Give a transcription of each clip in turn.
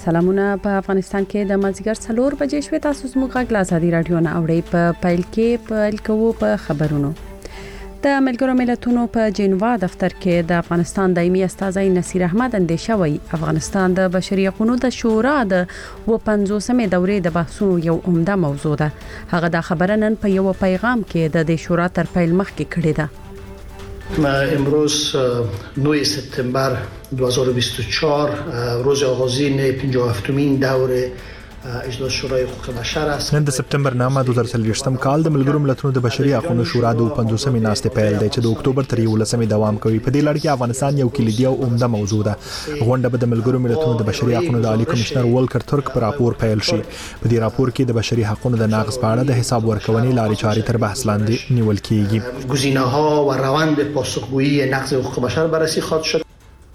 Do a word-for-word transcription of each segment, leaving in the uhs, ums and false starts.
سلامونه. په افغانستان کې د مازیګر څلور بجې شوې، تاسو زموږ غږ له ازادي رادیو نه اورئ. په پیل کې پیل کوو په خبرونو. د ملګرو ملتونو په جنیوا دفتر کې د افغانستان دایمي استازی نصیر احمد اندیشه وی افغانستان د بشري حقوقو د شورا د پنځوسمې دورې د بحثونو یو عمده موضوع ده. هغه دا خبره نن په یو پیغام کې د دې شورا تر پیل مخکې کړې ده. ما امروز نه سپتامبر دو هزار و بیست و چهار روز آغازین پنجاه و هفتمین دوره اجلاس شورای حقوق بشر است. نن د سپتمبر نامه دوه زره څلوېښتم کال د ملګرو ملتونو د بشري حقوقو شورا د پنځوسمې ناستې پیل دی چې د اکتوبر تر یولسمې دوام کوي. په دې لړ کې افغانستان یو کلیدي او عمده موضوع ده. غونډه به د ملګرو ملتونو د بشري حقوقو د عالی کمشنر ولکر ترک پر راپور پیل شي. په دې راپور کې د بشري حقوقو د نقض په اړه د حساب ورکونې لارې چارې تر بحث لاندې نیول کیږي. گزینه‌ها و روند پاسخگویی نقض حقوق بشر بررسی خواهد شد.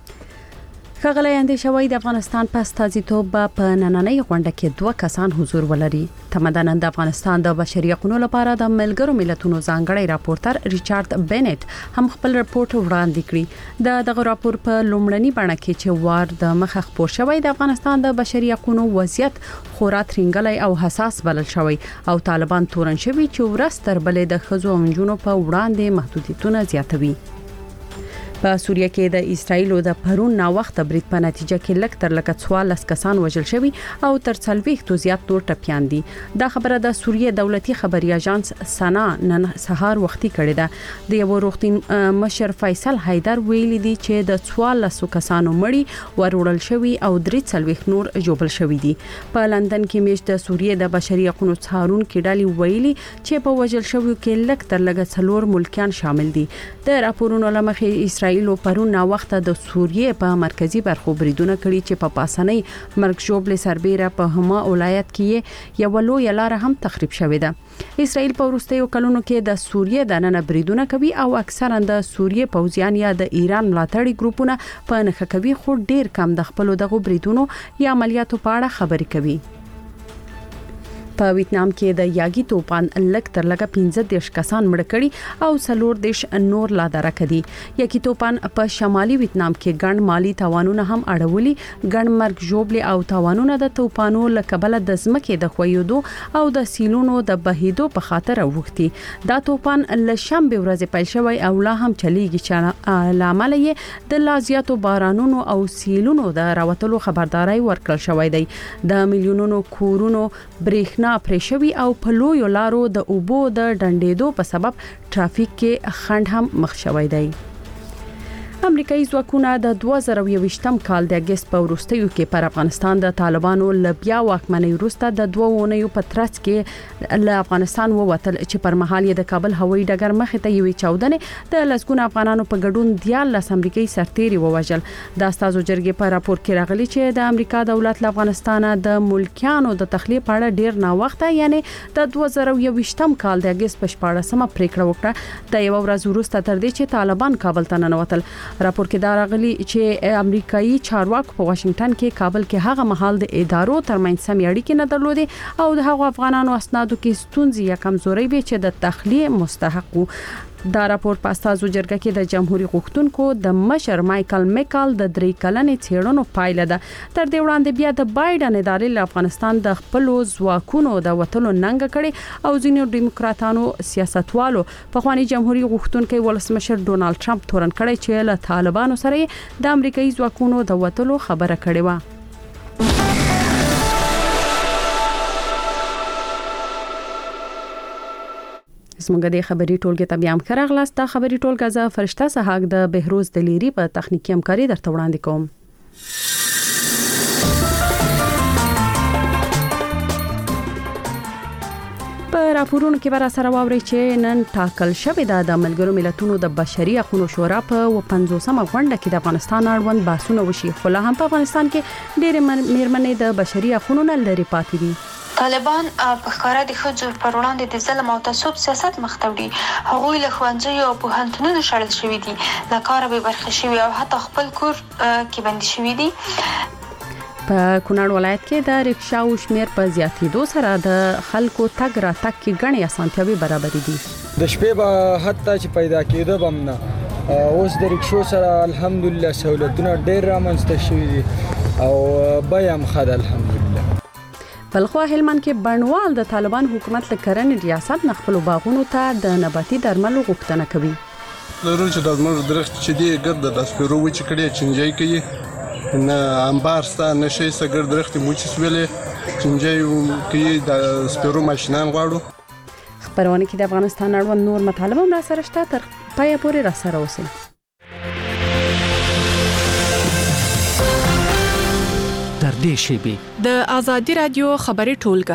خغلی اندیشوي د افغانستان په استازیتوب په نننۍ غونډه کې دوه کسان حضور ولري. تمدنن د افغانستان د بشري حقوقو لپاره د ملګرو ملتونو ځانګړی راپورټر ریچارډ بینټ هم خپل راپورټ وړاندې کړی. د دغه راپور په لومړني بڼه کې چې وار د مخه خپور شوی د افغانستان د بشري حقوقو وضعیت خورا ترنګلی او حساس بلل شوی او طالبان تورن شوی چې ورستر بلې د خزو او نجونو په وړاندې محدودیتونه زیاتوي. په سوریه کې د اسرایل د پرون نا وخت برید په نتیجه کې لک تر لک څوارلس کسان وژل شوي او تر څلوېښتو زیات نور ټپيان دي. دا خبره د سوریه دولتي خبري اژانس سنا نن سهار وختي کړې ده. د یو روغتون مشر فیصل حیدر ویلي دي چې د څوارلس کسانو مړي ورول شوي او درې څلوېښت نور جوړل شوي دي. په لندن کې میش د سوریه د بشري حقوقو څارون کې ډالي ویلي چې په وژل شویو کې لک تر لک څلور ملکیان شامل دي. د راپورونو لمخې اسرائیل اسرائیل پرون نا وخت د سوریه په مرکزی برخو بریدونه کړي چې په پاسنۍ مرګ جوړل سربېره په هما ولایت کې یو لوی لار هم تخریب شوې ده. اسرائیل په وروستیو کلونو کې د سوریه د نن بریدونه کوي او اکثرا د سوریه پوځیان یا د ایران ملاتړي ګروپونه په نخښه کوي، خو ډیر کم د خپل دغه بریدونو یا عملیاتو په اړه خبرې کوي. په ویتنام کې د یاګي توپان لک تر لګه پنځه دیش کسان مړ کړي او څلور دیش نور لا درک دي. یاګي توپان په شمالي ویتنام کې ګڼ مالی تاوانونه هم اړولي. ګڼ مرګ جوړل او تاوانونه د توپانو لکبل د ځمکې د خویدو او د سیلونو د بهیدو په خاطر وختي. دا توپان ل شنبه ورځ پیل شوی او لا هم چلیږي چې لامل یې د لازیاتو بارانونو او سیلونو د راوتلو خبرداري ورکړل شوې ده. د میلیونونو کورونو برېښنا پرېښوي او په لویو لارو د اوبو د ډنډېدو په سبب ټرافیک کې خنډ هم مخ شوی دی. امریکایي ځواکونه د دوه زره یوویشتم کال د اگست په وروستیو کې پر افغانستان د طالبانو لبیا واکمنۍ وروسته د دوه اونیو په ترڅ کې له افغانستان ووتل چې پر مهال یې د کابل هوایي ډګر مخې ته یوې چاودنې د لسګونو افغانانو په ګډون دیارلس امریکایي سرتیري ووژل. د استازو جرګې په راپور کې راغلي چې د امریکا دولت له افغانستان د ملکیانو د تخلیه په اړه ډیر نا وخته یعنی د دوه زره یوویشتم کال د اگست په شپاړسمه پریکړه وکړه. د یو ورځ وروسته تر دې چې طالبان کابل ته ننوتل. راپور کې دا راغلي چې امریکایي چارواکو په واشنگټن کې کابل کې هغه مهال د ادارو ترمنځ سم اړیکې نه درلودې او د هغو افغانانو اسنادو کې ستونزې یا کمزوري وي چې د تخلیه مستحق وو. دا راپور په استازو جرګه کې د جمهوریت غوښتونکو د مشر مایکل میکل د درې کلنې څېړنو پایله ده. تر دې وړاندې بیا د بایدن ادارې له افغانستان د خپل ځواکونو د وټلو ننګ کړي او ځینو ډیموکراتانو سیاستوالو په خواني جمهوریت غوښتونکو ولسمشر ډونالد ټرمپ تورن کړي چې له طالبانو سره د امریکایي ځواکونو د وټلو خبره کړې و. زموږ د خبري ټولګه ته بیا هم خراغلاست. دا خبري ټولګه ز فرشته سهاګ د بهروز دلیری په تخنیکی همکاري درته وړاندې کوم. په راپورونو کې بر سره واوري چې نن ټاکل شوې ده د ملګرو ملتونو د بشري حقوقو شورا په پنځوسمه غونډه کې د افغانستان اړوند بحثونه وشي، خو لا هم په افغانستان کې ډېر میرمنې د بشري حقوقو نه لري پاتې دي. طالبان په ښکارا د ښځو پر وړاندې د ظلم او تعصب سیاست مخ ته وړي. هغوی له ښوونځیو او پوهنتونونو شړل شوي دي، له کاره بې برخې شوي او حتی خپل کور کې بندي شوي دي. په کونړ ولایت کې د رکشاو شمیر په زیاتېدو سره د خلکو تګ راتګ کې ګڼې اسانتیاوې برابرې دي. د شپې به حتی چې پیدا کېده بم نه اوس د رکشو سره الحمدلله سہولتونه ډېر رامنځته شوي دي او بیه هم ښه ده الحمدلله. بلخوا هلمند کې بڼوال د طالبان حکومت له کرنې ریاست نه خپل باغونو ته د نباتي درملو غوښتنه کوي. لرو چې د زموږ درخت چې دی ګرد د سپیرو وچ کړي چنجای کوي نه انبار ستا نه شي سګر درخت مو چې سویلې چنجای کوي د سپیرو ماشینان غواړو. خبرونه کې د افغانستان اړوند نور مطالبه هم را سره شته، تر پایه پورې را سره اوسئ. تر دې شیبې د آزادي رادیو خبري ټولګه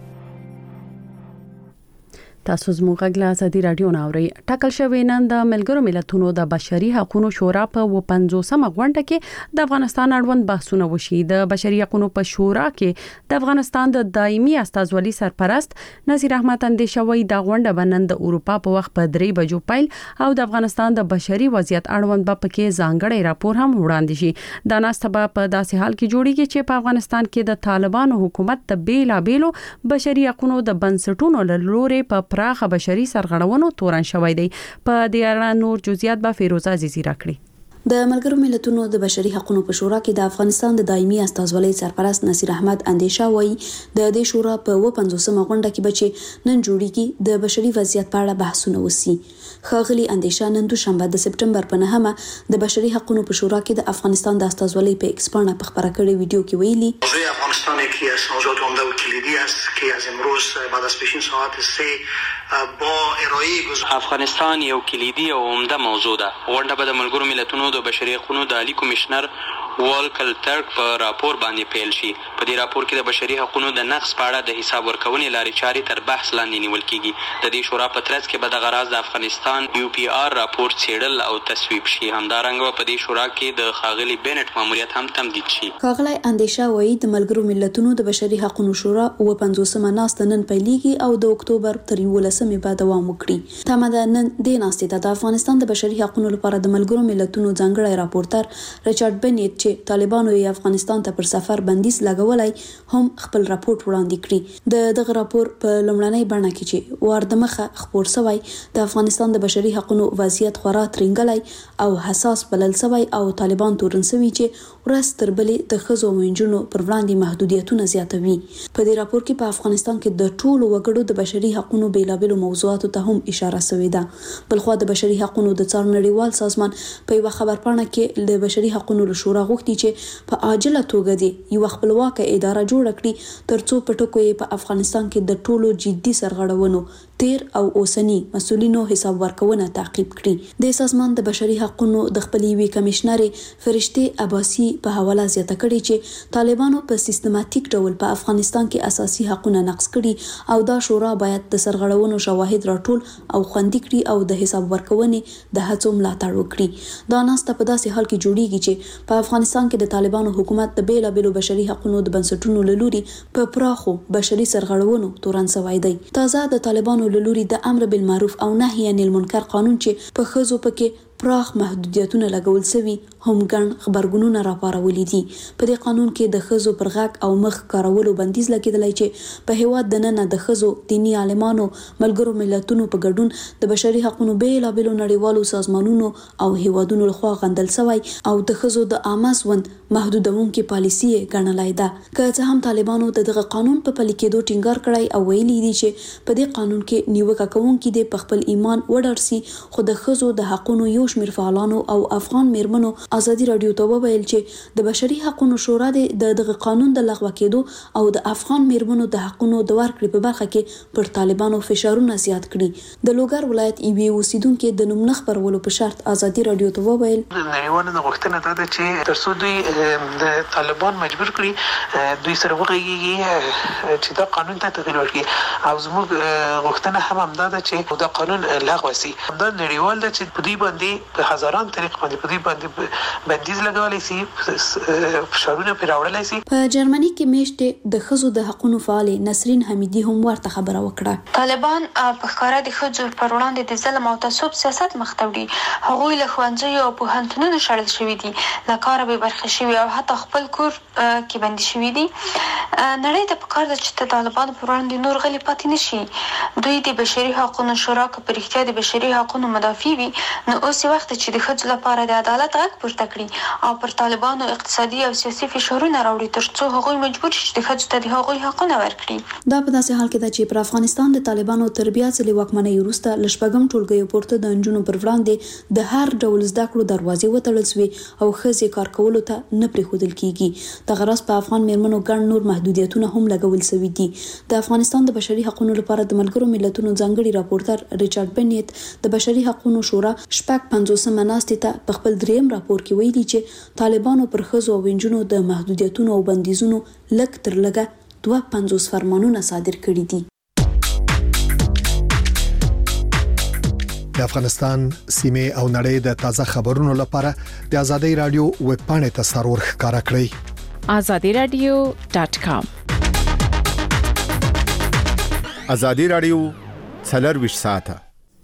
تاسو زموږ غږ له آزادي رادیو نه اورئ. ټاکل شوی نن د ملګرو ملتونو د بشري حقوقو شورا په پنځوسمه غونډه کې د افغانستان اړوند بحثونه وشي. د بشري حقوقو په شورا کې د افغانستان د دایمي استازولي سرپرست نصیر احمد اندیشوي د غونډه بنن د اروپا په وخت په درې بجو پیل او د افغانستان د بشري وضعیت اړوند په کې ځانګړی راپور هم وړاندې شي. دا ناستبه په داسې حال کې جوړیږي چې په افغانستان کې د طالبانو حکومت د بیلا بیلو بشري حقوقو د بنسټونو له لوري په پراخه بشري سرغړونو تورن شوی دی. په دې اړه نور جزئیات به فیروزه عزیزی راکړي. د ملګرو ملتونو د بشري حقوقو په شورا کې د افغانستان د دایمي استازولۍ سرپرست نصیر احمد اندیشه وایي د دې شورا په پنځوسمه غونډه کې بچي نن جوړیږي د بشري وضعیت په اړه بحثونه وسی. خاغلی اندیشه نن دوشنبه د سپټمبر په نهمه د بشري حقوقو په شورا کې د افغانستان د استازولۍ په ایکسپانه په خبره کړې ویډیو کې ویلي موضوع افغانستان یکی از موضوعات عمده و کلیدی است که از امروز بعد از پیشین ساعت سه با ارائه افغانستان یو کلیدی او عمده موضوع ده. غونډه به د ملګرو ملتونو د بشري حقوقو د عالی کمشنر والکل ترک په راپور باندې پیل شي. په دې راپور کې د بشري حقوقو د نقض په اړه د حساب ورکونې لارې چارې تر بحث لاندې نیول کیږي. د دې شورا په ترڅ کې به د غراض د افغانستان یو پی آر راپور څېړل او تصویب شي. همدارنګه په دې شورا کې د خاغلی بینټ ماموریت هم تمدید شي. خاغلی اندیشه وایي د ملګرو ملتونو د بشري حقوقو شورا او پنځوسمه ناسته نن پیلېږي او د اکتوبر تر یولسمې به دوام وکړي. تمه ده نن د ناستې د افغانستان د بشري حقوقو لپاره د ملګرو ملتونو ځانګړی راپورټر ریچارډ بنیټ چې طالبانو یې افغانستان ته پر سفر بندیز لګولای هم خپل راپورټ وړاندې کړي. د دغه راپور په لومړنۍ بڼه کې چې واردمخه خبر شوی د افغانستان د بشري حقوقو وضعیت خورا ترنګلای او حساس بلل شوی او طالبان تورن شوی چې ورځ تر بلې د ښځو او نجونو پر وړاندې محدودیتونه زیاتوي. په دې راپور کې په افغانستان کې د ټولو وګړو د بشري حقوقو بیلابېلو موضوعاتو ته هم اشاره شوې ده. بلخوا د بشري حقوقو د څار نړیوال سازمان په یو خبرپاڼه کې د بشري حقوقو له شورا غوښتي چې په عاجله توګه دی یو خپلواکه اداره جوړ کړي ترڅو په ټکو یې په افغانستان کې د ټولو جدي سرغړونو تیر او اوسنی مسؤلینو حساب ورکونه تعقیب کړي. د سازمان د بشري حقوقو د خپلې وی کمشنر فرشته عباسی په حواله زیاته کړي چې طالبانو په سیستماتیک ډول په افغانستان کې اساسي حقوقونه نقض کړي او دا شورا باید د سرغړونو شواهد راټول او خوندي کړي او د حساب ورکونې د هڅو ملاتړ وکړي. دا ناسته په داسې حال کې جوړیږي چې په افغانستان کې د طالبانو حکومت د بیلابېلو بشري حقوقو د بنسټونو له لوري په پراخو بشري سرغړونو تورن شوی دی. تازه د طالبانو له لوري د امر بالمعروف او نهي عن المنکر قانون چې په ښځو پکې پراخ محدودیتونه لګول شوي هم ګڼ خبرګونونه راپارولي دي. په دې قانون کې د ښځو پر غږ او مخ کارولو بندیز لګیدلی چې په هیواد دننه د ښځو دیني عالمانو ملګرو ملتونو په ګډون د بشري حقوقو بیلابېلو نړیوالو سازمانونو او هیوادونو لخوا غندل شوی او د ښځو د عامه ژوند محدودونکې پالیسي یې ګڼلی ده. که څه هم طالبانو د دغه قانون په پلي کېدو ټینګار کړی او ویلي دي چې په دې قانون کې نیوکه کوونکي د خپل ایمان وډار سي، خو د ښځو د حقوقو یو شمېر فعالانو او افغان میرمنو ازادي رادیو ته وویل چې د بشري حقوقو شورا د دغه قانون د لغوه کېدو او د افغان میرمنو د حقوقو د ورکړې په برخه کې پر طالبانو فشارونه زیات کړي. د لوګر ولایت ایوي اوسیدونکو د نوم نه خبرولو په شرط ازادي رادیو ته وویل نړیوالو نه غوښتنه ده چې ترڅو دوی د طالبان مجبور کړي دوی سره وغږیږي چې دا قانون ته تغیر ورکړي او زموږ غوښتنه هم همدا ده چې دا قانون لغوه شي. دا نړیوال ده چې په دوی باندې هزاران طریق باندې په دې باندې بندیز لګولای شي، فشارونه پر راوړلای شي. په جرمني کې میشته د ښځو د حقوقو فعال نسرین حمیدی هم ورته خبره وکړه. طالبان په ښکارا د ښځو پر وړاندې د ظلم او تعصب سیاست مخ ته وړي. هغوی له ښوونځیو او پوهنتونونو شړل شوي دي، له کاره بې برخې شوي او حتی خپل کور کې بندي شوي دي. نړۍ ته پکار ده چې د طالبانو پر وړاندې نور غلي پاتې نشي. دوی د بشري حقوقو شورا که په رښتیا د بشري حقوقو مدافع وي نو اوس داسې وخت چې د ښځو لپاره د عدالت غږ پورته کړي او پر طالبانو اقتصادي او سیاسي فشارونه راوړي ترڅو هغوی مجبور شي چې د ښځو ته د هغوی حقونه ورکړي. دا په داسې حال کې ده چې پر افغانستان د طالبانو تر بیا ځلې واکمنۍ وروسته له شپږم ټولګیو پورته د نجونو پر وړاندې د هر ډول زده کړو دروازې وتړل شوې او ښځې کار کولو ته نه پرېښودل کیږي. دغه راز په افغان میرمنو ګڼ نور محدودیتونه هم لګول شوي دي. د افغانستان د بشري حقوقو لپاره د ملګرو ملتونو ځانګړي راپورټر ریچارډ بنیت د بشري حقوقو شورا شپږ پنځوسمه ناستې ته په خپل دریم راپور کې ویلي چې طالبانو پر ښځو او نجونو د محدودیتونو او بندیزونو لږ تر لږه دوه پنځوس فرمانونه صادر کړي دي. د افغانستان سیمه او نړۍ د تازه خبرونو لپاره د ازادي رادیو ویب پاڼې ته سرور ښکارا کړئ azadi radio dot com. ازادي رادیو څلور ساعته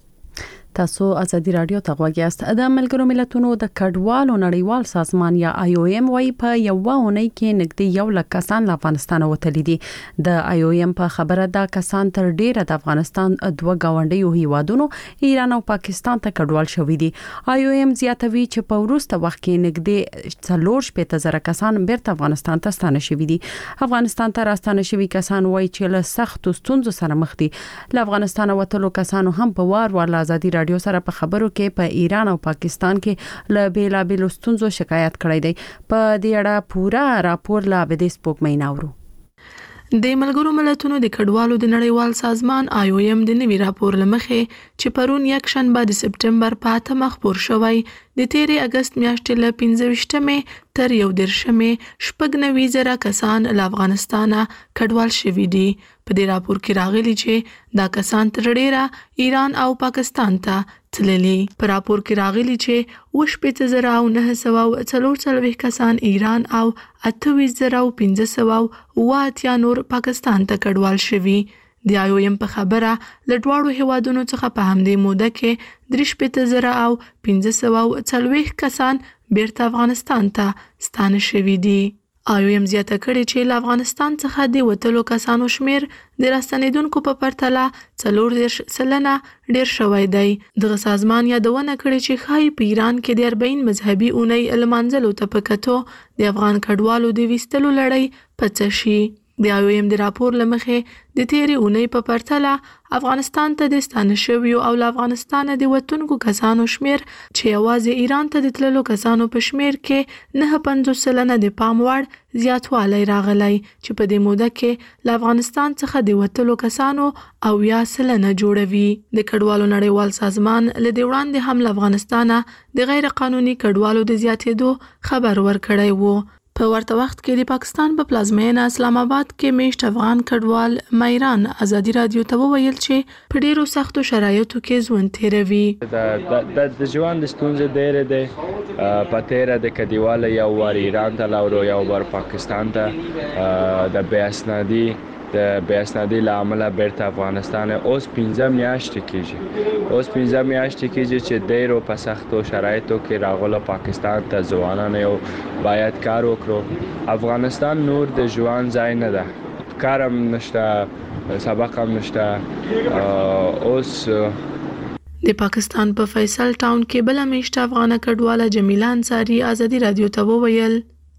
تاسو ازادي رادیو ته غوږ یاست. د ملګرو ملتونو د کډوالو نړیوال سازمان یا آی او ایم وايي په یو ونې کې نږدې یو لک کسان له افغانستان وتلي دي. د آی او ایم په خبره دا کسان تر ډیره د افغانستان دوه گاونډیو هیوادونو ایران او پاکستان ته کډوال شوي دي. آی او ایم زیاتوي چې په وروسته وخت کې نږدې څلور شپږ زره کسان بیرته افغانستان ته ستانه شوي دي. افغانستان ته راستانه شوي کسان وايي چې له سخت ستونزو سره مخ دي. له افغانستان وتلو کسانو هم په وار وار ازادي رادیو سره په خبرو کې په ایران او پاکستان کې له بیلا بیل ستونزو شکایت کړی دی. په دې اړه پورا راپور لا به د سپوږمۍ ناورو. د ملګرو ملتونو د کډوالو د نړیوال سازمان آی او ایم د نوي راپور لمخې چې پرون یک شنبه د سپټمبر په اتمه خبر شوی د تیرې اگست میاشتې له پنځه ویشتمې تر یو دېرشمې شپږ نوي زره کسان له افغانستانه کډوال شوي دي. په دې راپور کې راغلي چې دا کسان تر ډیره ایران او پاکستان ته تللي. په راپور کې راغلي چې اوه شپېته زره او نهه سوه او څلور څلوېښت کسان ایران او اته ویشت زره او پنځه سوه او اووه اتیا نور پاکستان ته کډوال شوي. د آی او ایم په خبره له دواړو هیوادونو څخه په همدې موده کې درې شپېته زره او پنځه سوه او څلوېښت کسان بیرته افغانستان ته ستانه شوي دي. آی او ایم زیاته کړې چې له افغانستان څخه د وتلو کسانو شمیر د راستنیدونکو په پرتله څلور دېرش سلنه ډیر شوی دی. دغه سازمان یادونه کړې چې ښایي په ایران کې د اربعین مذهبي اونۍ لمانځلو ته په کتو د افغان کډوالو د ویستلو لړۍ په څه شي. د آی او ایم د راپور لمخې د تیرې اونۍ په پرتله افغانستان ته د ستانه شویو او له افغانستانه د وتونکو کسانو شمیر چې یوازې ایران ته د تللو کسانو په شمیر کې نه پنځوس سلنه د پام وړ زیاتوالی راغلی چې په دې موده کې له افغانستان څخه د وتلو کسانو او یا سلنه جوړوي. د کډوالو نړیوال سازمان له دې وړاندې هم له افغانستانه د غیر قانوني کډوالو د زیاتېدو خبر ورکړی وو. په ورته وخت کې د پاکستان په پلازمینه اسلام آباد کې میشت افغان کډوال مایران ازادي رادیو ته وویل چې په ډیرو سختو شرایطو کې ژوند تیروي. د د ژوند ستونزې ډېرې دي. په تیره د کډوال یو وار ایران ته لاړو یو وار پاکستان ته د بې اسنادي د بې اسنادي له امله بیرته افغانستان اوس پنځه میاشتې کېږي اوس پنځه میاشتې کېږي چې ډېرو په سختو شرایطو کې راغلو پاکستان ته ځوانان یو باید کار وکړو. افغانستان نور د ژوند ځای نه ده، کار هم نشته، سبق هم نشته. اوس د پاکستان په فیصل ټاون کې بل میشت افغان کډواله جمیله انصاری ازادي رادیو ته وویل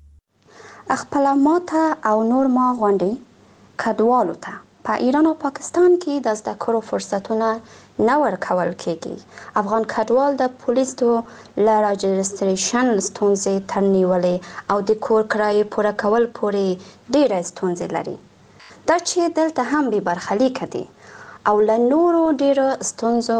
خپل ماته او نور ما غونډي کډوالو ته په ایران او پاکستان کې د زده کړو فرصتونه نه ورکول کېږي. افغان کډوال د پولیسو له راجستریشن ستونزې تر نیولې او د کور کرایې پوره کول پورې ډېرې ستونزې لري. دا چې دلته هم بې برخلیکه دي او له نورو ډېرو ستونزو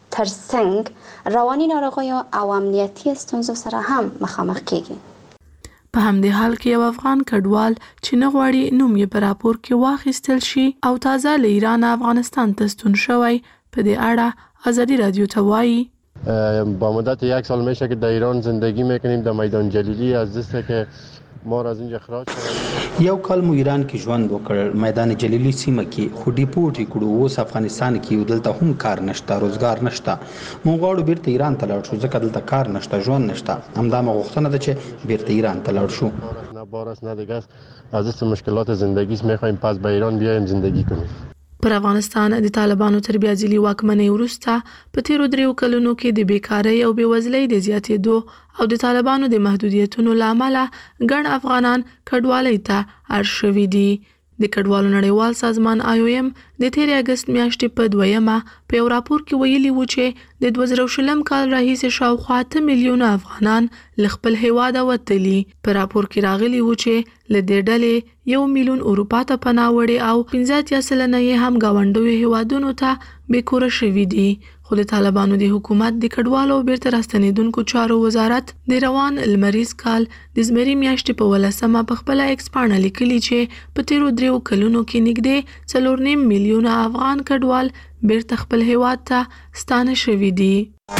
ترڅنګ رواني ناروغیو او امنیتي ستونزو سره هم مخامخ کېږي. په همدې حال کې یو افغان کډوال چې نه غواړي نوم یې په راپور کې واخیستل شي او تازه له ایران افغانستان ته ستون شوی په دې اړه ازادي رادیو ته وایي با مدت یک سال میشه که در ایران زندگی میکنیم در میدان جلیلی از دسته که ما را از اینجا اخراج شدیم. یو کال مو ایران کې ژوند وکړ، میدان جلیلی سیمه کې خو ډیپورټ کړو. اوس افغانستان کې یو دلته هم کار نشته، روزګار نشته. مو غواړو بیرته ایران ته لاړ شو ځکه دلته کار نشته، ژوند نشته. همدا مو غوښتنه ده چې بیرته ایران ته لاړ شو. نه بار است نه دیگه است، از دست مشکلات زندگی میخوایم پس به ایران بیایم زندگی کنیم. پر افغانستان د طالبانو تر بیا ځلي واکمنۍ وروسته په تیرو دریو کلونو کې د بیکارۍ او بېوزلۍ د زیاتېدو او د طالبانو د محدودیتونو له امله ګڼ افغانان کډوالۍ ته اړ شوي دي. د کډوالو نړیوال سازمان آی او ایم د تیرې اګست میاشتې په دویمه په یو راپور کې ویلي و چې د دوه زره شلم کال راهیسې شاوخوا اته میلیونه افغانان له خپل هیواده وتلي. په راپور کې راغلي و چې له دې ډلې یو میلیون اروپا ته پناه وړي او پنځه اتیا سلنه یې هم ګاونډیو هیوادونو ته بېکوره شوي دي. خو د طالبانو د حکومت د کډوالو او بیرته راستنېدونکو چارو وزارت د روان لمریز کال د زمري میاشتې په ولسمه په خپله ایکس پاڼه لیکلي چې په تیرو دریو کلونو کې نږدې څلور نیم میلیونه افغان کډوال بیرته خپل هیواد ته ستانه شوي دي.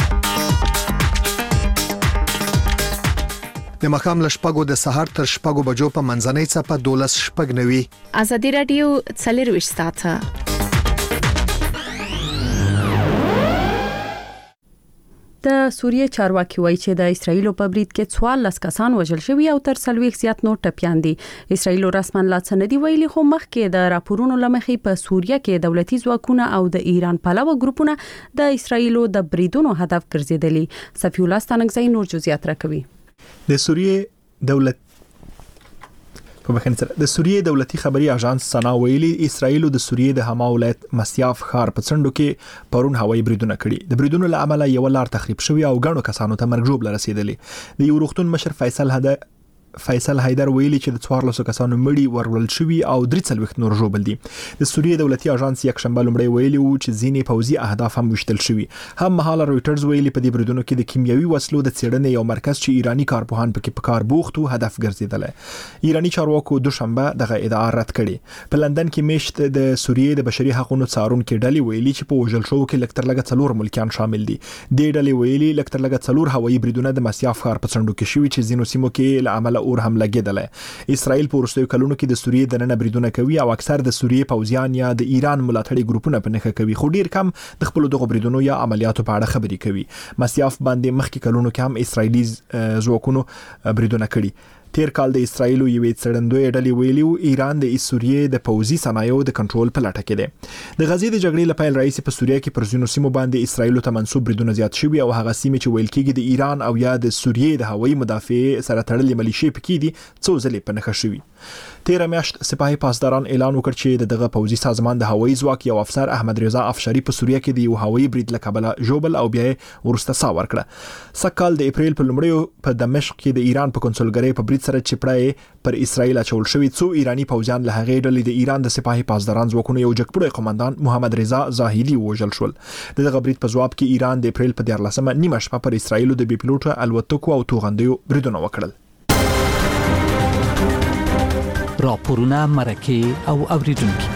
د مخام لشپګو د سحر تر شپګو بجو په منځنۍ څپه دولس شپږ نوي. ازادي رادیو څلرویشت ساعته د سوریه چارواکي وایي چې د اسرایل په برید کې څوارلس کسان وژل شوي او تر څلوېښت زیات نور ټپیان دي. اسرایل رسماً لا څه نه دي ویلي، خو مخکې د راپورونو له مخې په سوریه کې دولتي ځواکونه او د ایران پلوه ګروپونه د اسرایل د بریدونو هدف ګرځېدلي. صفی الله ستانکزی نور جزئیات راکوي. د سوریه دولت په بخښنې سره د سوریه دولتي خبري اژانس سنا ویلي اسرایل د سوریه د حما ولایت مسیاف ښار په څنډو کې پرون هوایي بریدونه کړي. د بریدونو له امله یو لار تخریب شوی او غنو کسانو ته مرګ ژوبله رسیدلی. د یو روغتون مشر فیصل هدا فیصل حیدر ویلي چې د څوارلسو کسانو مړي ورول شوي او درې څلوېښت نور ژوبل دي. د سوریه دولتي اژانس یک شنبه لومړی ویلي وو چې ځینې پوځي اهداف هم وشتل شوي. هم مهاله رويټرز ویلي په دې بریدونو کې د کیمیاوي وسلو د څېړنې یو مرکز چې ایرانی کارپوهان پکې په کار بوخت وو هدف ګرځیدل. ایرانی چارواکو دوشنبه دغه ادعا رد کړي. په لندن کې میشت د سوریه د بشري حقوقو څارونکو ډلې ویلي چې په وژل شوو کې لکتر لګه څلور ملکیان شامل دي. د ډلې ویلي لکتر لګه څلور هوایي بریدونه د مسیاف ښار په څنډو کې شوي چې زینو سیمو کې له عمله اور هم لګیدل. اسرائیل په وروستیو کلونو کې د سوریه د نن بریدونه کوي او اکثر د سوریه پوځیان یا د ایران ملاتړي ګروپونه په نخښه کوي، خو ډیر کم د خپل دغه بریدونو یا عملیاتو په اړه خبري کوي. مسیاف باندې مخکې کلونو کې هم اسرائیلي ځواکونو بریدونه کړي. تیر کال د اسرایل یوې څړندوی ډلې ویلو ایران د سوریه د پوځي صنایعو د کنټرول په لټه کې دی. د غزې د جګړې لپاره رئیس په سوریه کې پر ځینو سیمو باندې اسرایل ته منسوب بریدونه زیات شوي او هغه سیمې چې ویل کېږي د ایران او یا د سوریه د هوایي مدافع سره تړلې ملیشې پکې دي څو ځلې په نښه شوي. تیر میاشت سپاهي پاسداران اعلان وکړ چې دغه پوځي سازمان د هوایي ځواک یو افسر احمد رضا افشاری په سوریه کې د یو هوایي برید له کبله ژوبل او بیا ورسته سا ورکړه. سکهال د اپریل په لومړیو په دمشق کې د ایران په کنسولګرۍ په برید سره چپړای پر اسرائیل اچول شوی څو ایرانی پوځیان له هغې ډلې د ایران د سپاهي پاسداران ځواکونو یو جګپړی قومندان محمد رضا زاهدي وژل شول. دغه برید په جواب کې ایران د اپریل په دیارلسمه نیمه شپه پر اسرائیل د بي پلوټ الوتکو او توغندیو بریدونه وکړل. راپورونه مرکه او اوریدونکو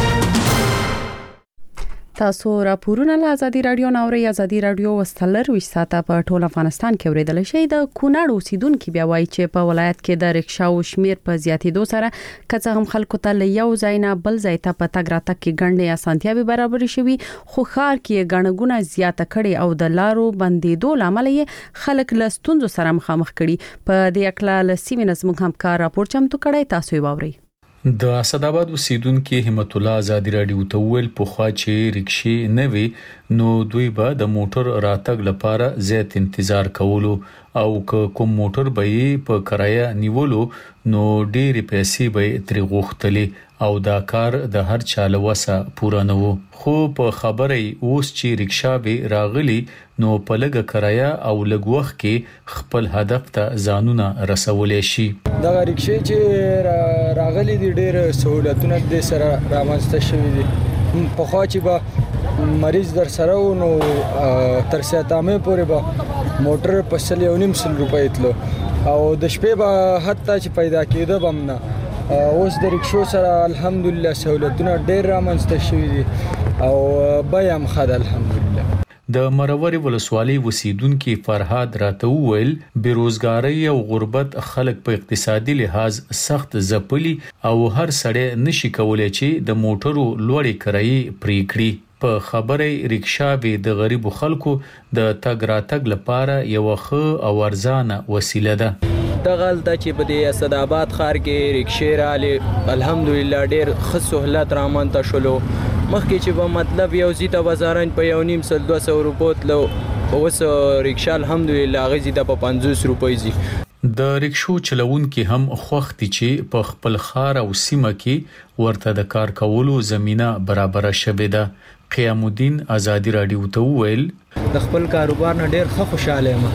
تاسو راپورونه له ازادي رادیو نوري ازادي رادیو وستلر وش ساته په ټول افغانستان کې اوریدل شي. د کونړ اوسیدونکو بیا وایي چې په ولایت کې د رکشاو شمیر په زیاتېدو سره کڅه هم خلکو ته له یو ځای نه بل ځای ته په تګ راتګ کې ګڼې اسانتیاوي برابر شوي، خو ښار کې ګڼګونه زیاته کړي او د لارو بندیدو لامل یې خلک له ستونزو سره مخامخ کړي. په دې اکلا لسیمه نظم همکار راپور چمتو کړی، تاسو یې واورئ. د اسداباد اوسیدونکو همت الله ازادي رادیو ته ویل په خوا چې رکشې نه وي نو دوی به د موټر راتګ لپاره زیات انتظار کولو او کوم موټر به په کرایه نیولو نو ډېری پیسې به ترې غوښتلې او دا کار د هر چا له وسه پوره نه وو. خو په خبرې اوس چې رکشا به راغلي نو په لګه کرایه او لګ وخت کې خپل هدف ته ځانونه رسولې شي. دا رکشې چې راغلي دي ډېر سہولتونه د سره رامنځته شوي دي. په خوا چې به مریض در سره و نو تر ساتامه پورې به موټر په سل یو نیم سل روپۍ تلو او د شپې به حتی چې پیدا کېده به هم نه. اوس د رکشو سره الحمدلله سہولتونه ډېر رامنځته شوي دي او بیه هم ښه ده الحمدلله. د مروري ولسوالۍ اوسیدونکو فرهاد راته وویل بیروزګاری او غربت خلک په اقتصادي لحاظ سخت ځپلي او هر سړی نشي کولای چې د موټرو لوړې کرایې پرې کړي. په خبرې رکشا به د غریبو خلکو د تګ راتګ لپاره یو ښه او ارزانه وسیله ده. دغلته چې په دې اسداباد ښار کې رکشې رالې الحمدلله ډېر ښه سہولت رامنځته شولو مخکې چې به مطلب یو ځای ته بازاران په یو نیم سل دوه سوه روپو تلو، اوس رکشا الحمدلله هغې ځای ته په پنځوس روپۍ ځي. د رکشو چلونکي هم خوښ دي چې په خپل ښار او سیمه کې ورته د کار کولو زمینه برابره شوې ده. قیام الدین ازادي راډیو ته وویل د خپل کاروبار نه ډیر ښه خوشاله یم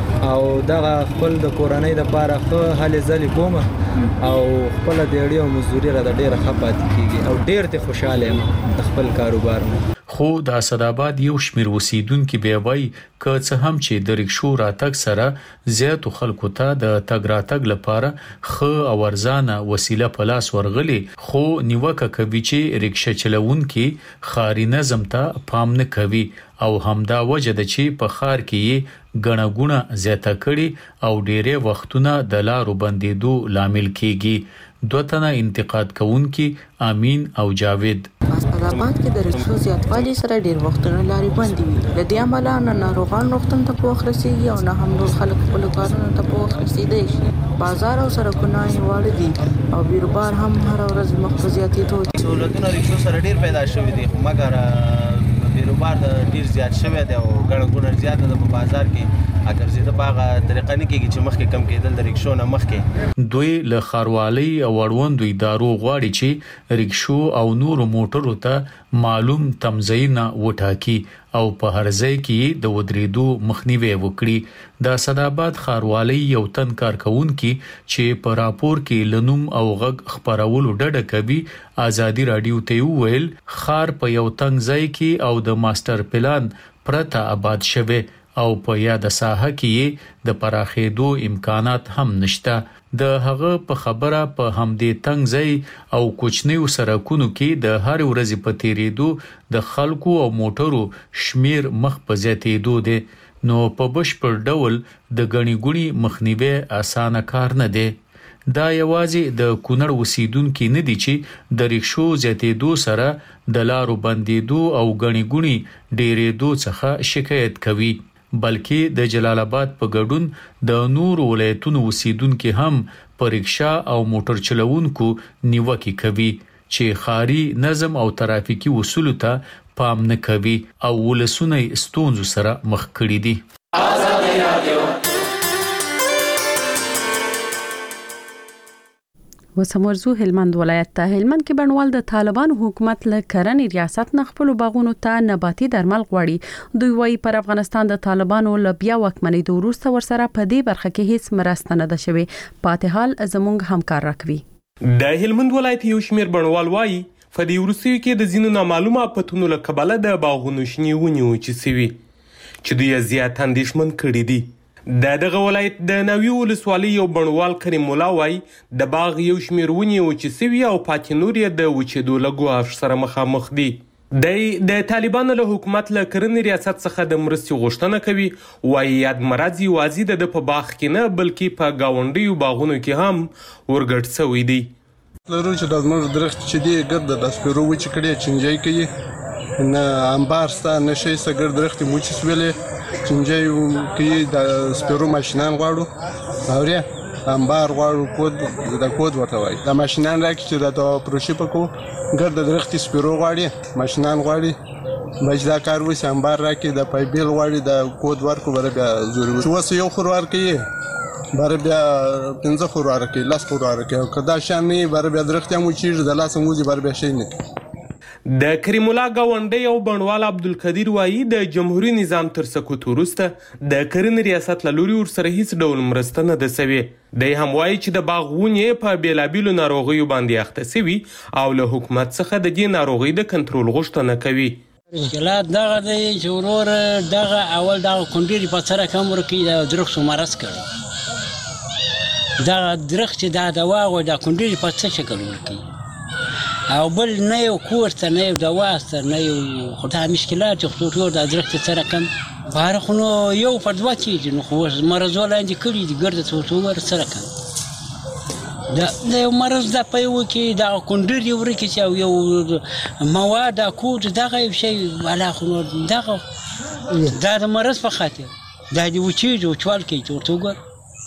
او دغه خپل د کورنۍ لپاره ښه هلې ځلې کوم او خپل د ډیړې او مزدوري را د ډیره ښه پاتې کیږي او ډیر ته خوشاله یم د خپل کاروبار نه. خو د اسداباد یو شمیر اوسیدونکو بیا وایي که څه هم چې د رکشو راتګ سره زیاتو خلکو ته د تګ راتګ لپاره ښه او ارزانه وسیله په لاس ورغلي، خو نیوکه کوي چې رکشه چلونکي ښاري نظم ته پام نه کوي او همدا وجه ده چې په ښار کې ګڼه ګوڼه زیاته کړي او ډېرې وختونه د لارو بندېدو لامل کیږي. دوه تنه انتقاد کوونکي امین او جاوید اسداباد کې د رکشو زیاتوالي سره ډیر وختونه لارې بندې وي، د دې امله نه ناروغان روغتون ته په وخت رسیږي او نه هم نور خلک خپلو کارونو ته په وخت رسیدی شي. بازار او سړکونه یې واړه دي او بیروبار هم هره ورځ مخ په زیاتېدو دي. سهولتونه رکشو سره ډیر پیدا شوي دي، خو مګر بیروبار ډیر زیات شوی دی او ګڼه ګوڼه زیاته ده په بازار کې. اگر زیاده باغه طریقه نه کېږي چې مخکې کم کېدل د رکشو نه مخکې. دوی له ښاروالۍ او اړوندو ادارو غواړي چې رکشو او نورو موټرو ته معلوم تمځایونه وټاکي او په هر ځای کې د ودرېدو مخنیوي وکړي. د اسداباد ښاروالۍ یو تن کارکونکي چې په راپور کې لنوم او غږ خبرولو ډډه کوي ازادي راډیو ته وویل ښار په یو تنګ ځای کې او د ماستر پلان پرته آباد شوه او په یاد ساحه کې د پراخېدو امکانات هم نشته. د هغه په خبره په همدې تنګ ځای او کوچنیو سرکونو کې د هر ورځې په تیریدو د خلکو او موټرو شمیر مخ په زیاتېدو دی، نو په بشپړ ډول د ګڼې ګوڼې مخنیوي اسانه کار نه دی. دا یوازې د کونړ اوسیدونکو نه دي چې د رکشو زیاتېدو سره د لارو بندېدو او ګڼې ګوڼې ډېرېدو څخه شکایت کوي، بلکې د جلال آباد په ګډون د نور ولایتونو اوسیدونکو هم په رکشا او موټر چلوونکو نیوکه کوي چې ښاري نظم او ترافیکي اصولو ته پام نه کوي او ولسونه ستونزو سره مخ کړي دي. وسمورزو هلمند ولایت ته. هلمند کې بڼوال د طالبانو حکومت له کرنې ریاست نه خپل باغونو ته نباتي درمل غواړي. دوی وايي پر افغانستان د طالبانو له بیا واکمنۍ د وروسته ورسره په دې برخه کې هیڅ مرسته نه ده شوې. پاتې حال زموږ همکار راکوي. د هلمند ولایت یو شمیر بڼوال وايي په دې وروستیو کې د ځینو نامعلومه آفتونو له کبله د باغونو شنې ونې وچې سوي چې دوی زیات اندېښمن کړي دي. د دغه ولایت د ناوی ولسوالۍ یو بڼوال کریم الله وايي د باغ یو شمیر ونې وچې سوي او پاتې نور یې د وچېدو له ګواښ سره مخامخ دي. د طالبانو له حکومت له کرنې ریاست څخه د مرستې غوښتنه کوي. وايي یاد مرض یوازې د په باغ کې نه بلکې په گاونډیو باغونو کې هم ورګډ شوی دی. لرو چې د زموږ درخت چې دی ګرد د سپیرو وچې کړي چنجای کوي نه انبار ستا نه شي سګر درخت موچې سویلې چنجای کوي د سپیرو ماشینان غواړو اوریا انبار غواړو کود د کود ورته وایي د ماشینان راکړي چې د پروشي پکو ګرد د درخت سپیرو غواړي ماشینان غواړي بچ دا کار وسی انبار راکړي د پایبل غواړي د کود ورکو بر بیا ضروري چې وس یو خروار کوي بر بیا پنځه خروار کوي لاس خروار کوي کدا شان نه بر بیا درخت هم چیز د لاس موزي بر بیا شي نه. د کریم الله گاونډي او بڼوال عبدالقدیر وايي د جمهوریت نظام تر سقوط وروسته د کرنې ریاست له لوري ورسره هیڅ ډول مرسته نه ده سوې. دی هم وايي چې د باغ ونې په بیلابیلو ناروغیو باندې اخته سوي او له حکومت څخه د دې ناروغۍ د کنټرول غوښتنه کوي. مشکلات دغه دی چې ورور دغه اول دغه کونډې په سره کم ورکی د درخت مرض کړي دغه درخت چې دا دوا غو د کونډې په څه شکل ورکی او بل نه یو کور ته نه یو دوا ته نه یو خو دا مشکلات چې خطور د درخت سره کم بار خو نو یو په دوا کې نو خو مرز ولاندې کړي دي ګرځي څو سره کم دا یو مرز د پيو کې دا کونډې ورکی چې یو مواد کوټ دغه شی ولا خو دغه دا د مرز په خاطر دا دی وچی جو چوال کې څو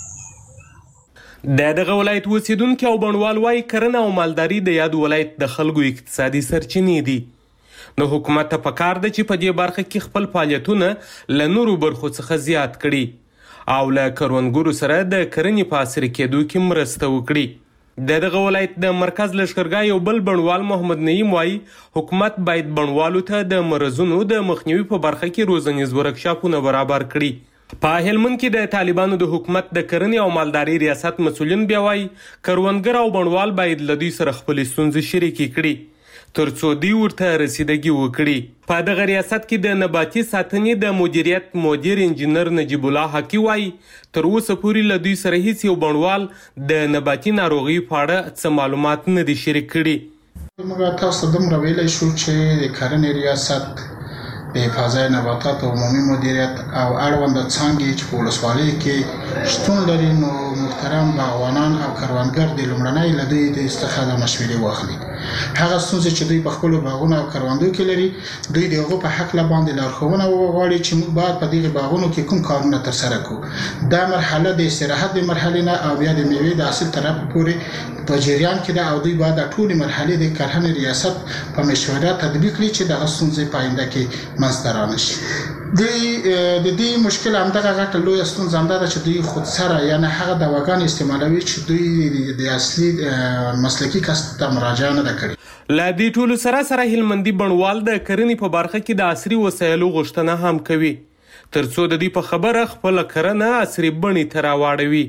د دغه ولایت اوسیدونکو او بڼوال وايي کرنه او مالداري د یاد ولایت د خلکو اقتصادي سرچینې دي. نو حکومت ته پکار ده چې په دې برخه کې خپل فعالیتونه له نورو برخو څخه زیات کړي او له کروندګرو سره د کرنې په عصري کېدو کې مرسته وکړي. د دغه ولایت د مرکز لښکرګاه یو بل بڼوال محمد نعیم وایي حکومت باید بڼوالو ته د مرضونو د مخنیوي په برخه کې روزنیز ورکشاپونه برابر کړي. په هلمند کې د طالبانو د حکومت د کرنې او مالدارۍ ریاست مسؤلین بیا وایي کروندګر او بڼوال باید له دوی سره خپلې ستونزې شریکې کړي تر څو دوی ورته رسیدګي وکړي. په دغه ریاست کې د نباتي ساتنې د مدیریت مدیر انجینر نجیب الله حقی وایي تر اوسه پورې له دوی سره هیڅ یو بڼوال د نباتي ناروغیو په اړه څه معلومات نه دي شریک کړي. موږ تاسو ته دومره ویلی شو چې د کرنې ریاست د حفاظت نباتات او عمومي مدیریت او اړونده څانګې چې په ولسوالۍ کې شتون لري نو محترم باغوانان او کروندګر د لومړنۍ له دوی د استفاده مشورې واخلي. هغه ستونزې چې دوی په خپلو باغونو او کروندو کې لري دوی د هغو په هکله باندې لارښوونه وغواړي چې موږ باید په دغې باغونو کې کوم کارونه ترسره کړو. دا مرحله د استراحت د مرحلې نه او بیا د میوې د حاصل طرف پورې په جریان کې ده او دوی باید د ټولې مرحلې د کرنې ریاست په مشوره تطبیق کړي چې دغه ستونزې په آینده کې منځته رانشي. دوی د دې مشکل همدغه غټه لویه ستونزه همدا ده چې دوی خودسره یعنې هغه دواګانې استعمالوي چې دوی د اصلي مسلکي کس ته مراجعه نه ده کړې. له دې ټولو سره سره هلمندي بڼوال د کرنې په برخه کې د عصري وسایلو غوښتنه هم کوي تر څو د دې په خبره خپله کرنه عصري بڼې ته راواړوي.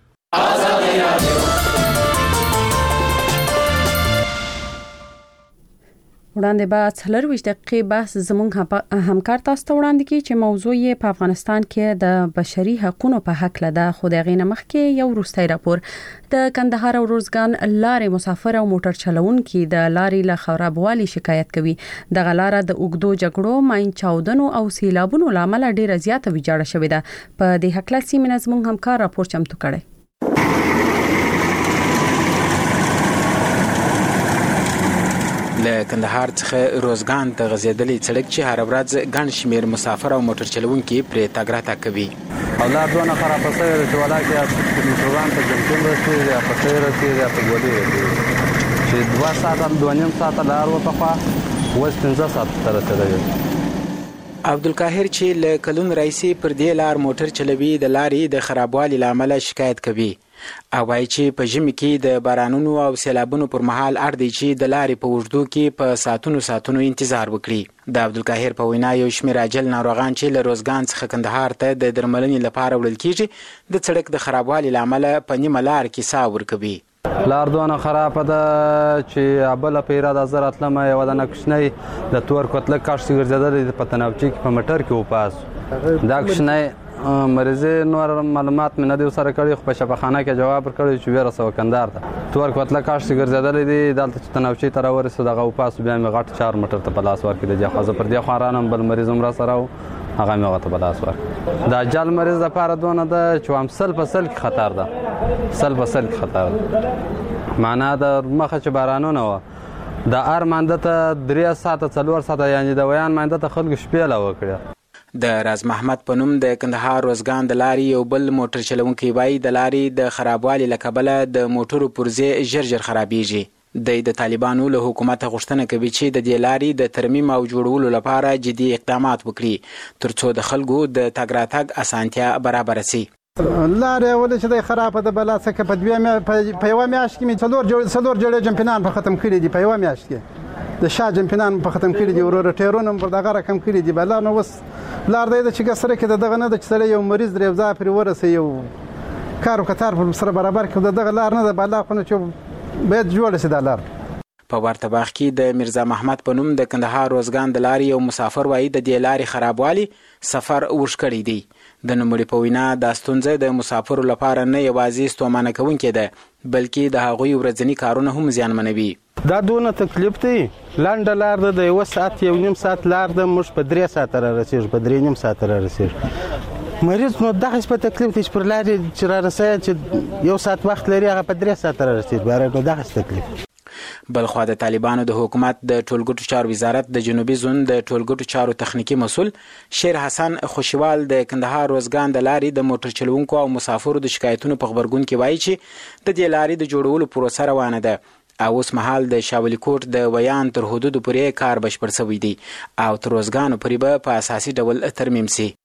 وړاندې به څلرویشت دقیقې بحث زموږ همکار تاسو ته وړاندې کړي چې موضوع یې په افغانستان کې د بشري حقوقو په حق ده. خو د هغې نه مخکې یو وروستی راپور د کندهار او روزګان لارې مسافر او موټر چلوونکي د لارې له خرابوالي شکایت کوي. دغه لاره د اوږدو جګړو، ماین چاودنو او سیلابونو له امله ډیره زیاته ویجاړه شوې ده. په دې هکله سیمه زموږ همکار راپور چمتو کړی. له کندهار څخه روزګان ته غځېدلی سړک چې هر ورځ ګڼ شمېر مسافر او موټر چلوونکي پرې تګ راتګ کوي. او لار دونه خرابه شوې ده چې ولاکې یا موټروان ته جمکون رسېږي یا پټۍ رسېږي یا په ګولۍ رسېږي چې دوه ساعته دوه نیم ساعته لار وه پخوا اوس پنځه ساعته ته رسېدلې. عبدالقاهر چې له کلونو راهیسې پر دې لار موټر چلوي د لارې د خرابوالي له امله شکایت کوي او وایي چې په ژمي کې د بارانونو او سیلابونو پر مهال اړ دی چې د لارې په اوږدو کې په ساعتونو ساعتونو انتظار وکړي. د عبدالقاهر په وینا یو شمېر عاجل ناروغان چې له روزګان څخه کندهار ته د درملنې لپاره وړل کېږي د سړک د خرابوالي له امله په نیمه لار کې ساه ورکوي. لار دونه خرابه ده چې بله په اراده زه راتلم یوه دانه کوچنی د تور کوتله کاشت ګرځېدلی په تنابچې کې په موټر کې وپاس دا کوچنی مریضې نور معلومات مې نه دي ورسره کړي خو په شفاخانه کې جواب ورکړی چې ویې رسوه کندهار ته. تور کوتله کاشت ګرځېدلی دی دلته چې تنابچې ته راورسېد هغه وپاسو بیا مې غټ چار موټر ته په لاس ورکړي. د دې خوا زه پر دې خوا رانم بل مریض هم راسره و هغه مې هغه ته په لاس ورکړي. د اجل مریض دپاره دونه ده چې هم سل په سل کې خطر ده سل په سل کې خطر ده. معنا د مخه چې بارانونه وه د هر مانده ته درې ساعته څلور ساعته یعنې د ویان مانده ته خلکو شپې لا وکړه. د راز محمد په نوم د کندهار روزګان د لارې یو بل موټر چلوونکی وایي د لارې د خرابوالي له کبله د موټرو پرزې ژر ژر خرابېږي. دی د طالبانو له حکومته غوښتنه کوي چې د دې لارې د ترمیم او جوړولو لپاره جدي اقدامات وکړي تر څو د خلکو د تګ راتګ اسانتیا برابره سي. لارې ولې چې دی خرابه ده بلا څه په دوه په یوه میاشت کې مې څلور څلور جوړې جمپینان په ختم کړي دي په یوه میاشت کې د شاه جمپینان په ختم کړي دي وروره ټیرونه پر دغه رقم کړي دي بلا نو اوس لار دی چې ګسره کې د دغه نه د چې سړی یو مریض درې ځای پرې ورسوي یو کار وکتار پر سره برابر کړي د دغه لار نه ده بلا خو نو چې باید جوړه شي دا لار. په ورته باغ کې د میرزا محمد په نوم د کندهار روزګان د لارې یو مسافر وایي د دې لارې خرابوالي سفر اوږد کړی دی. د نوموړي په وینا دا ستونزه د مسافرو لپاره نه یوازې ستومانه کوونکې ده بلکې د هغوی ورځني کارونه هم زیانمنوي. دا دونه تکلیف دی لنډه لار ده د یوه ساعت یو نیم ساعت لار ده موږ په درې ساعته را رسېږو په درې نیم ساعته را رسېږو. مریض نو دغسې په تکلیف دی چې پر لارې چې را رسوي چې یو ساعت وخت لري هغه په درې ساعته را رسېږي بیا نو دغسې تکلیف. بلخوا د طالبانو د حکومت د ټولګټو چارو وزارت د جنوبي زون د ټولګټو چارو تخنیکی مسؤل شیر حسن خوشیوال د کندهار روزګان د لارې د موټر چلوونکو او مسافرو د شکایتونو په خبرګون کې وایي چې د دې لارې د جوړولو پروسه روانه ده او اوس مهال د شاولی کوټ د ویان تر حدود پورې کار بشپړ شوی دی او تر اوسګانو پورې به په اساسي ډول ترمیم شي.